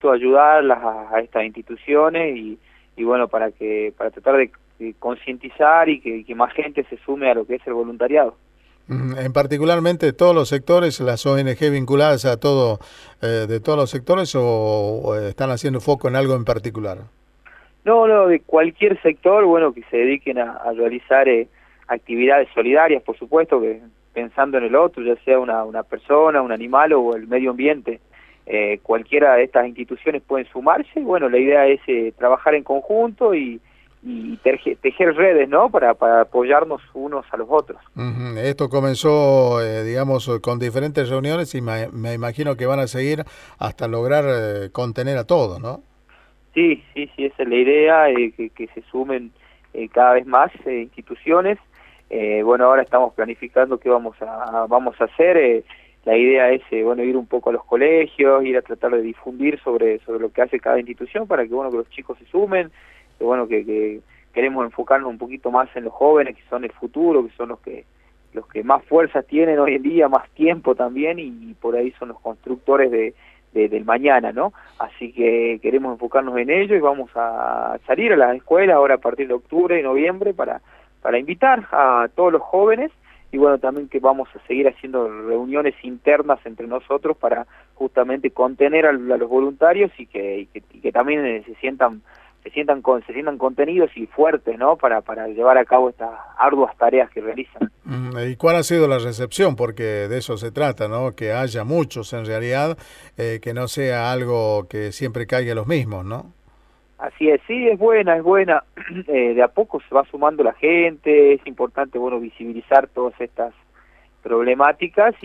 gusto ayudarlas a estas instituciones y bueno, para tratar de concientizar y que más gente se sume a lo que es el voluntariado. En particularmente todos los sectores, las ONG vinculadas a todo, de todos los sectores o están haciendo foco en algo en particular. No, no, de cualquier sector, bueno, que se dediquen a realizar actividades solidarias, por supuesto, que pensando en el otro, ya sea una persona, un animal o el medio ambiente. Cualquiera de estas instituciones pueden sumarse, y bueno, la idea es trabajar en conjunto y tejer redes, ¿no? Para apoyarnos unos a los otros. Esto comenzó, digamos, con diferentes reuniones y me imagino que van a seguir hasta lograr contener a todos, ¿no? Sí, sí, sí, esa es la idea, que se sumen cada vez más instituciones. Bueno, ahora estamos planificando qué vamos a hacer. La idea es, bueno, ir un poco a los colegios, ir a tratar de difundir sobre lo que hace cada institución para que, bueno, que los chicos se sumen, que bueno, que queremos enfocarnos un poquito más en los jóvenes, que son el futuro, que son los que más fuerzas tienen hoy en día, más tiempo también, y por ahí son los constructores del mañana, ¿no? Así que queremos enfocarnos en ello y vamos a salir a las escuelas ahora a partir de octubre y noviembre para invitar a todos los jóvenes y bueno, también que vamos a seguir haciendo reuniones internas entre nosotros para justamente contener a los voluntarios y que también se sientan contenidos y fuertes, ¿no? Para llevar a cabo estas arduas tareas que realizan. ¿Y cuál ha sido la recepción? Porque de eso se trata, ¿no? Que haya muchos en realidad, que no sea algo que siempre caiga a los mismos, ¿no? Así es, sí, es buena, es buena. De a poco se va sumando la gente, es importante, bueno, visibilizar todas estas problemáticas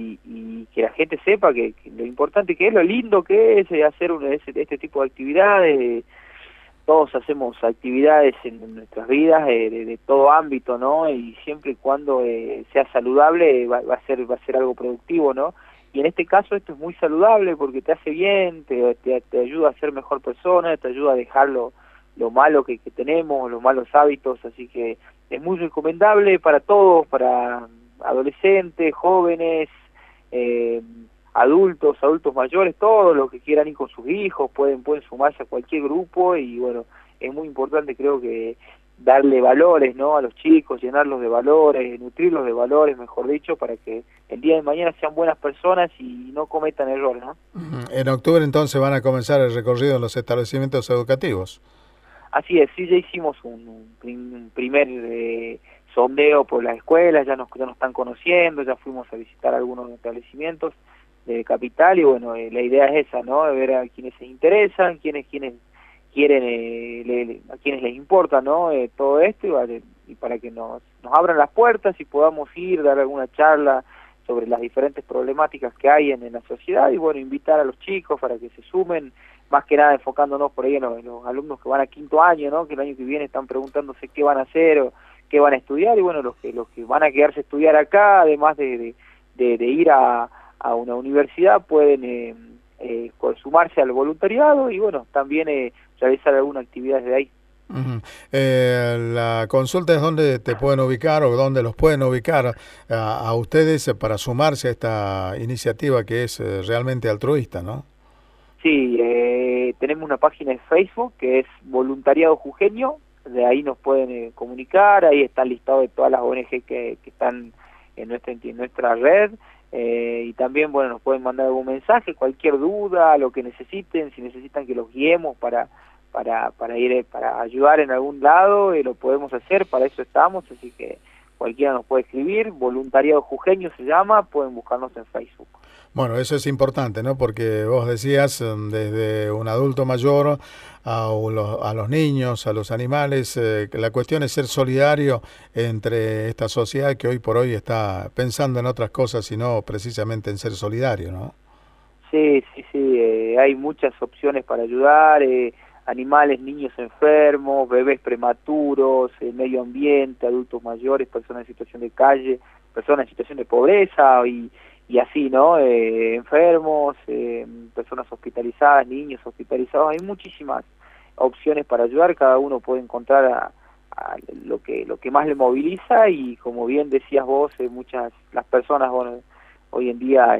y que la gente sepa que lo importante que es, lo lindo que es hacer este tipo de actividades. Todos hacemos actividades en nuestras vidas de todo ámbito, ¿no? Y siempre y cuando sea saludable va a ser algo productivo, ¿no? Y en este caso esto es muy saludable porque te hace bien, te ayuda a ser mejor persona, te ayuda a dejar lo malo que tenemos, los malos hábitos, así que es muy recomendable para todos, para adolescentes, jóvenes, adultos mayores, todos los que quieran ir con sus hijos pueden sumarse a cualquier grupo y bueno, es muy importante creo que darle valores, ¿no? A los chicos, llenarlos de valores, nutrirlos de valores, mejor dicho, para que el día de mañana sean buenas personas y no cometan errores, ¿no? En octubre entonces van a comenzar el recorrido en los establecimientos educativos. Así es, sí, ya hicimos un primer sondeo por las escuelas, ya nos están conociendo, ya fuimos a visitar algunos establecimientos de Capital y bueno, la idea es esa, ¿no? De ver a quienes se interesan, quienes quieren, a quienes les importa, ¿no? Todo esto y para que nos abran las puertas y podamos ir, dar alguna charla sobre las diferentes problemáticas que hay en la sociedad y bueno, invitar a los chicos para que se sumen, más que nada enfocándonos por ahí en los alumnos que van a quinto año, ¿no? Que el año que viene están preguntándose qué van a hacer o qué van a estudiar y bueno, los que van a quedarse a estudiar acá, además de ir a una universidad, pueden sumarse al voluntariado y bueno, también realizar alguna actividad de ahí. La consulta es dónde te pueden ubicar o dónde los pueden ubicar a ustedes para sumarse a esta iniciativa que es realmente altruista, ¿no? Sí, tenemos una página de Facebook que es Voluntariado Jujeño, de ahí nos pueden comunicar, ahí está el listado de todas las ONG que están en nuestra red, y también, bueno, nos pueden mandar algún mensaje, cualquier duda, lo que necesiten, si necesitan que los guiemos para ir, para ayudar en algún lado, lo podemos hacer, para eso estamos, así que cualquiera nos puede escribir, Voluntariado Jujeño se llama, pueden buscarnos en Facebook. Bueno, eso es importante, ¿no? Porque vos decías, desde un adulto mayor a los niños, a los animales, que la cuestión es ser solidario entre esta sociedad que hoy por hoy está pensando en otras cosas y no precisamente en ser solidario, ¿no? Sí, sí, sí, hay muchas opciones para ayudar, animales, niños enfermos, bebés prematuros, medio ambiente, adultos mayores, personas en situación de calle, personas en situación de pobreza y así, ¿no? Enfermos, personas hospitalizadas, niños hospitalizados, hay muchísimas opciones para ayudar, cada uno puede encontrar a lo que más le moviliza y como bien decías vos, las personas, bueno, hoy en día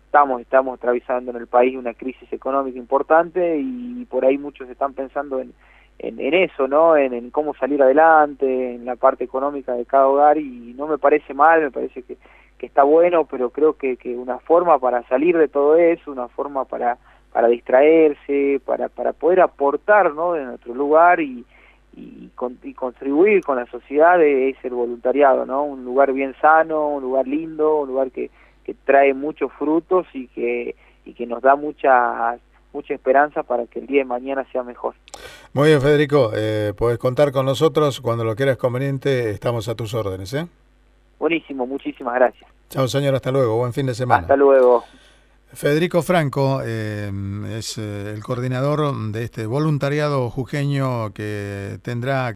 estamos atravesando en el país una crisis económica importante y por ahí muchos están pensando en eso, ¿no? En cómo salir adelante, en la parte económica de cada hogar, y no me parece mal, me parece que está bueno, pero creo que una forma para salir de todo eso, una forma para distraerse, para poder aportar, ¿no?, de nuestro lugar y contribuir con la sociedad, es el voluntariado, ¿no? Un lugar bien sano, un lugar lindo, un lugar que trae muchos frutos y que nos da mucha esperanza para que el día de mañana sea mejor. Muy bien, Federico, podés contar con nosotros cuando lo quieras conveniente, estamos a tus órdenes, ¿eh? Buenísimo, muchísimas gracias. Chao, señor, hasta luego, buen fin de semana. Hasta luego. Federico Franco es el coordinador de este voluntariado jujeño que tendrá